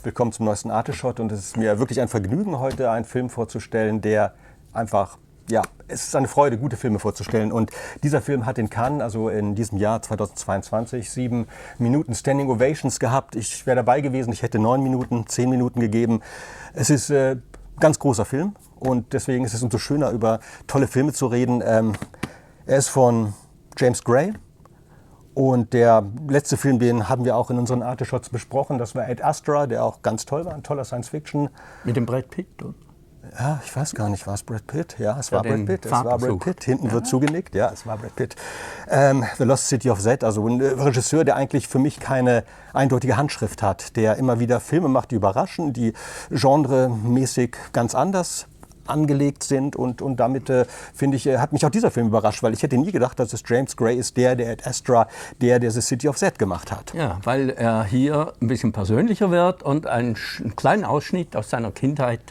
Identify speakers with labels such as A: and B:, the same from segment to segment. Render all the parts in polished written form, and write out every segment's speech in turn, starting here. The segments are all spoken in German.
A: willkommen zum neuesten Arteshot und es ist mir wirklich ein Vergnügen, heute einen Film vorzustellen, der einfach, ja, es ist eine Freude, gute Filme vorzustellen. Und dieser Film hat in Cannes, also in diesem Jahr 2022, 7 Minuten Standing Ovations gehabt. Ich wäre dabei gewesen, ich hätte 9 Minuten, 10 Minuten gegeben. Es ist ein ganz großer Film und deswegen ist es umso schöner, über tolle Filme zu reden. Er ist von James Gray. Und der letzte Film, den haben wir auch in unseren Arteshots besprochen, das war Ad Astra, der auch ganz toll war, ein toller Science-Fiction.
B: Mit dem Brad Pitt, oder?
A: Ja, ich weiß gar nicht, war es Brad Pitt? Ja, es war Brad Pitt. Es war Brad Pitt. Hinten wird zugenickt. Ja, es war Brad Pitt. The Lost City of Z, also ein Regisseur, der eigentlich für mich keine eindeutige Handschrift hat, der immer wieder Filme macht, die überraschen, die genremäßig ganz anders angelegt sind und damit, finde ich, hat mich auch dieser Film überrascht, weil ich hätte nie gedacht, dass es James Gray ist, der Ad Astra, der The City of Z gemacht hat.
B: Ja, weil er hier ein bisschen persönlicher wird und einen kleinen Ausschnitt aus seiner Kindheit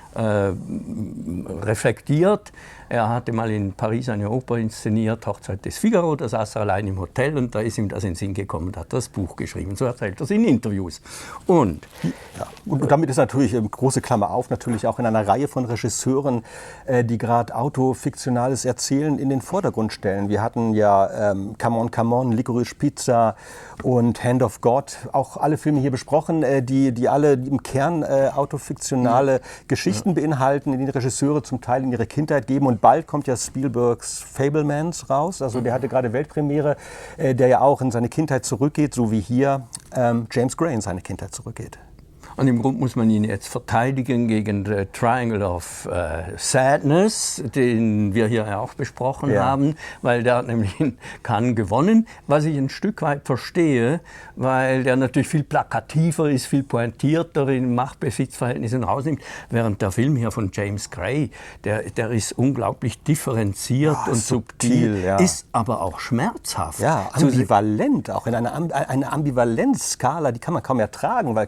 B: reflektiert. Er hatte mal in Paris eine Oper inszeniert, Hochzeit des Figaro, da saß er allein im Hotel und da ist ihm das in den Sinn gekommen, da hat er das Buch geschrieben. So erzählt er es in Interviews. Und
A: damit ist natürlich, große Klammer auf, natürlich auch in einer Reihe von Regisseuren, die gerade autofiktionales Erzählen in den Vordergrund stellen. Wir hatten ja Come On, Licorice Pizza und Hand of God, auch alle Filme hier besprochen, die alle im Kern autofiktionale Geschichten beinhalten, in die Regisseure zum Teil in ihre Kindheit geben. Und bald kommt ja Spielbergs Fabelmans raus, also der hatte gerade Weltpremiere, der ja auch in seine Kindheit zurückgeht, so wie hier James Gray in seine Kindheit zurückgeht.
B: Und im Grunde muss man ihn jetzt verteidigen gegen The Triangle of Sadness, den wir hier ja auch besprochen haben, weil der hat nämlich in Cannes gewonnen, was ich ein Stück weit verstehe, weil der natürlich viel plakativer ist, viel pointierter in Macht-Besitz-Verhältnissen rausnimmt, während der Film hier von James Gray, der ist unglaublich differenziert und subtil, ist aber auch schmerzhaft.
A: Ja, ambivalent, auch in einer Ambivalenzskala, die kann man kaum ertragen, weil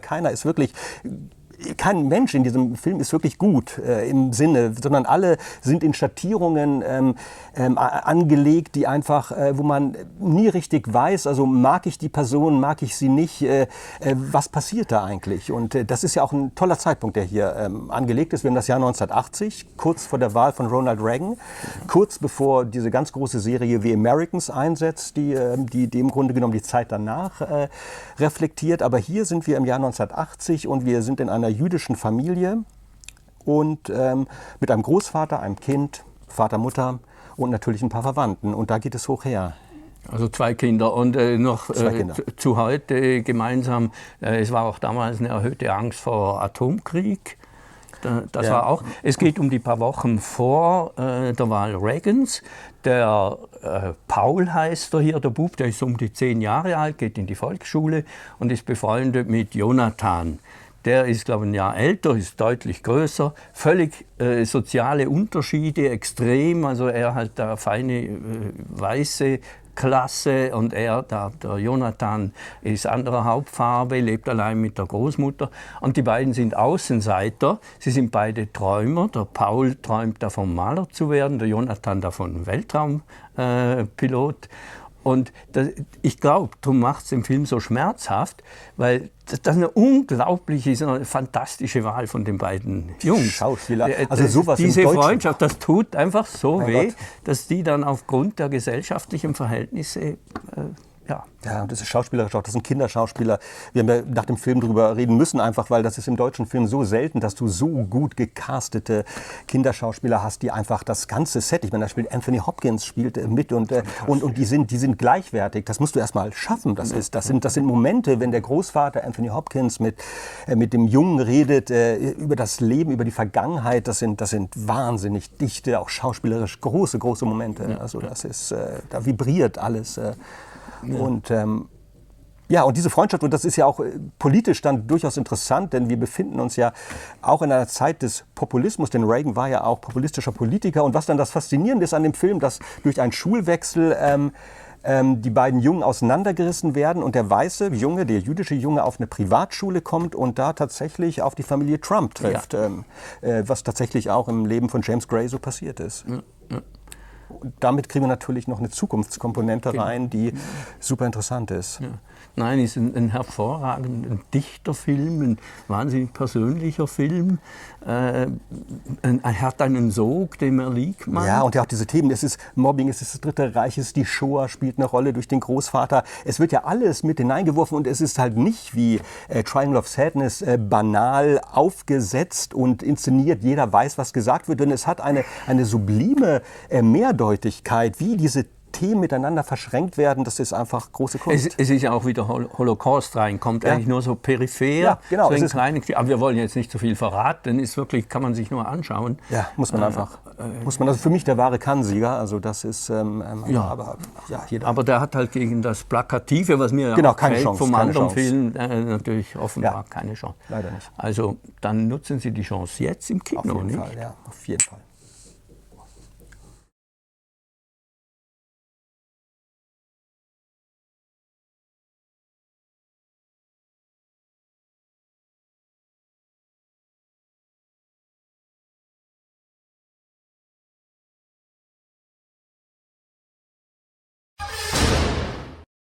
A: kein Mensch in diesem Film ist wirklich gut im Sinne, sondern alle sind in Schattierungen angelegt, die einfach, wo man nie richtig weiß, also mag ich die Person, mag ich sie nicht, was passiert da eigentlich? Und das ist ja auch ein toller Zeitpunkt, der hier angelegt ist. Wir haben das Jahr 1980, kurz vor der Wahl von Ronald Reagan, kurz bevor diese ganz große Serie The Americans einsetzt, die im Grunde genommen die Zeit danach reflektiert. Aber hier sind wir im Jahr 1980 und wir sind in einer jüdischen Familie und mit einem Großvater, einem Kind, Vater, Mutter und natürlich ein paar Verwandten. Und da geht es hoch her.
B: Also 2 Kinder und noch zu heute gemeinsam. Es war auch damals eine erhöhte Angst vor Atomkrieg. Das war auch. Es geht um die paar Wochen vor der Wahl Reagans. Der Paul heißt er hier, der Bub, der ist um die 10 Jahre alt, geht in die Volksschule und ist befreundet mit Jonathan. Der ist, glaube ich, ein Jahr älter, ist deutlich größer, völlig soziale Unterschiede, extrem. Also er halt der feine weiße Klasse und der Jonathan ist anderer Hautfarbe, lebt allein mit der Großmutter. Und die beiden sind Außenseiter. Sie sind beide Träumer. Der Paul träumt davon, Maler zu werden, der Jonathan davon, Weltraumpilot. Und ich glaube, darum macht es den Film so schmerzhaft, weil das eine unglaubliche, so eine fantastische Wahl von den beiden Jungs.
A: Schauspieler. Also sowas
B: diese Freundschaft, das tut einfach so weh, dass die dann aufgrund der gesellschaftlichen Verhältnisse
A: Ja, das ist schauspielerisch auch, das sind Kinderschauspieler. Wir haben ja nach dem Film drüber reden müssen, einfach weil das ist im deutschen Film so selten, dass du so gut gecastete Kinderschauspieler hast, die einfach das ganze Set, ich meine, da spielt Anthony Hopkins spielt mit und die sind gleichwertig. Das musst du erst mal schaffen. Das sind Momente, wenn der Großvater Anthony Hopkins mit dem Jungen redet über das Leben, über die Vergangenheit. Das sind wahnsinnig dichte, auch schauspielerisch große Momente. Also das ist, da vibriert alles. Und und diese Freundschaft, und das ist ja auch politisch dann durchaus interessant, denn wir befinden uns ja auch in einer Zeit des Populismus, denn Reagan war ja auch populistischer Politiker. Und was dann das Faszinierende ist an dem Film, dass durch einen Schulwechsel die beiden Jungen auseinandergerissen werden und der jüdische Junge auf eine Privatschule kommt und da tatsächlich auf die Familie Trump trifft, was tatsächlich auch im Leben von James Gray so passiert ist. Und damit kriegen wir natürlich noch eine Zukunftskomponente rein, die super interessant ist.
B: Ja. Nein, es ist ein hervorragender, ein dichter Film, ein wahnsinnig persönlicher Film. Er hat einen Sog, dem erliegt man.
A: Ja, und ja auch diese Themen, es ist Mobbing, es ist das Dritte Reich, es ist die Shoah, spielt eine Rolle durch den Großvater. Es wird ja alles mit hineingeworfen und es ist halt nicht wie Triangle of Sadness banal aufgesetzt und inszeniert, jeder weiß, was gesagt wird, denn es hat eine sublime Mehrdeutigkeit, wie diese Themen miteinander verschränkt werden, das ist einfach große Kunst.
B: Es ist ja auch wieder Holocaust rein, kommt eigentlich nur so peripher,
A: ja, genau,
B: so aber wir wollen jetzt nicht so viel verraten, denn ist wirklich, kann man sich nur anschauen.
A: Ja, muss man einfach, also für mich der wahre Kann-Sieger, also das ist, aber
B: der hat halt gegen das Plakative, was mir
A: keine Chance,
B: vom anderen Film natürlich offenbar keine Chance.
A: Leider nicht.
B: Also dann nutzen Sie die Chance jetzt im Kino,
A: auf jeden
B: nicht?
A: Fall, ja, auf jeden Fall.